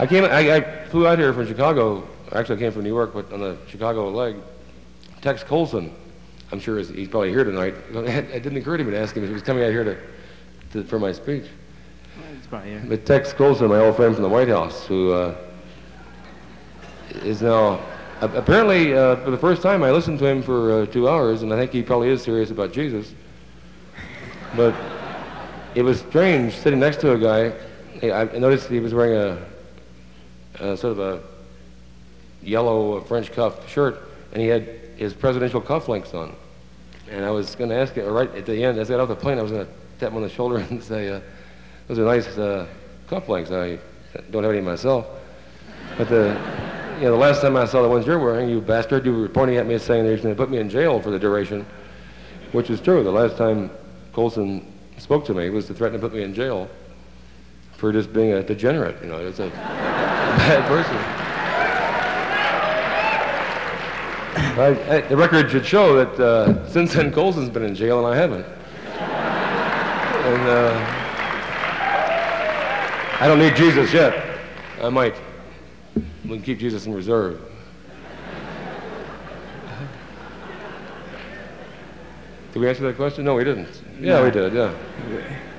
I flew out here from Chicago. Actually, I came from New York, but on the Chicago leg. Tex Coulson, I'm sure he's probably here tonight. It didn't occur to me to ask him if he was coming out here for my speech. He's probably here. But Tex Coulson, my old friend from the White House, who is now, apparently, for the first time, I listened to him for 2 hours, and I think he probably is serious about Jesus. But it was strange sitting next to a guy. I noticed he was wearing a sort of a yellow French cuff shirt, and he had his presidential cufflinks on. And I was going to ask him, right at the end, as I got off the plane, I was going to tap him on the shoulder and say, those are nice cufflinks. I don't have any myself. But the last time I saw the ones you're wearing, you bastard, you were pointing at me and saying they're going to put me in jail for the duration, which is true. The last time Coulson spoke to me was to threaten to put me in jail for just being a degenerate. It's a bad person. The record should show that since then Coulson's been in jail and I haven't. And I don't need Jesus yet. I might. We can keep Jesus in reserve. Did we answer that question? No, we didn't. Yeah, we did, yeah.